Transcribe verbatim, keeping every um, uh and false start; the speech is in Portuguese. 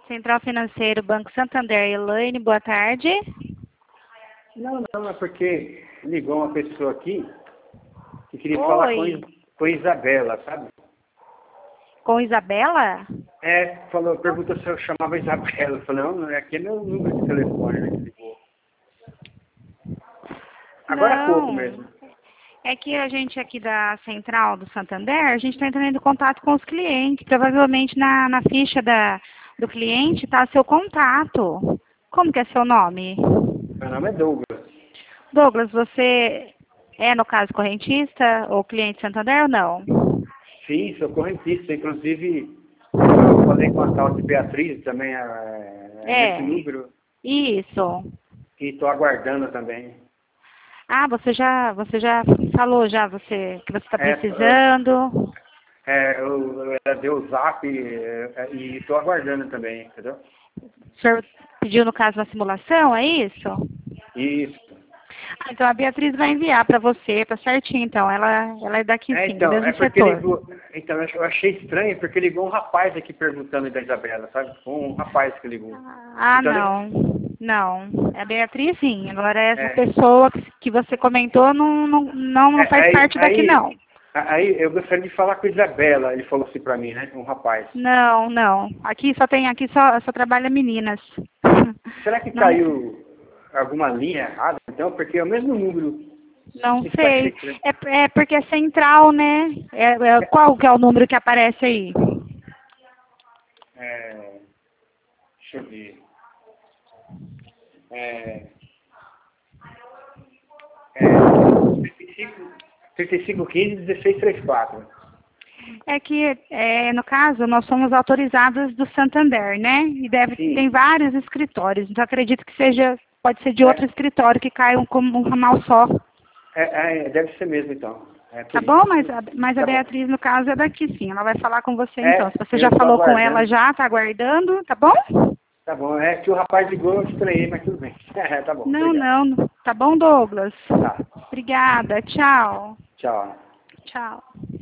Central Financeiro, Banco Santander. Elaine, boa tarde. Não, não, é porque ligou uma pessoa aqui que queria Oi. falar com, com Isabela, sabe? Com Isabela? É, falou, perguntou se eu chamava Isabela. Eu falei, não, aqui é meu número de telefone, né, que ligou. Agora há pouco mesmo. É que a gente aqui da Central do Santander, a gente está entrando em contato com os clientes. Provavelmente na, na ficha da, do cliente está seu contato. Como que é seu nome? Meu nome é Douglas. Douglas, você é, no caso, correntista ou cliente Santander ou não? Sim, sou correntista. Inclusive, eu falei com a tal de Beatriz também, é, é nesse número. Isso. E estou aguardando também. Ah, você já, você já falou já você, que você está é, precisando? É, eu, eu dei o zap e estou aguardando também, entendeu? O senhor pediu, no caso, uma simulação, é isso? Isso. Ah, então a Beatriz vai enviar para você, tá certinho, então. Ela, ela é daqui é, sim, então, do mesmo é porque setor. Ligou, então, eu achei estranho, porque ligou um rapaz aqui perguntando da Isabela, sabe? Um rapaz que ligou. Ah, então, não. Ele... Não. É a Beatriz, sim. Agora, essa é, pessoa que, que você comentou não, não, não, não é, faz aí, parte daqui, aí, não. Aí eu gostaria de falar com a Isabela, ele falou assim pra mim, né? Um rapaz. Não, não. Aqui só tem, aqui só, só trabalha meninas. Será que Não, caiu alguma linha errada, então? Porque é o mesmo número. não Isso sei. achei, É, é porque é central, né? É, é, qual que é o número que aparece aí? É, deixa eu ver. É, é, trinta e cinco, quinze, dezesseis, trinta e quatro. É que, é, no caso, nós somos autorizados do Santander, né? E deve, tem vários escritórios. Então, acredito que seja, pode ser de outro é. escritório que caiam como um ramal só. É, é, deve ser mesmo, então. É, tá bom? Mas, a, mas tá a Beatriz, bom. no caso, é daqui sim. Ela vai falar com você, é, então. Se você já falou com ela já, tá aguardando, tá bom? Tá bom. É que o rapaz ligou, eu estranhei, mas tudo bem. Tá bom. Não, obrigado. não. Tá bom, Douglas? Tá. Obrigada. Tchau. Tchau. Tchau.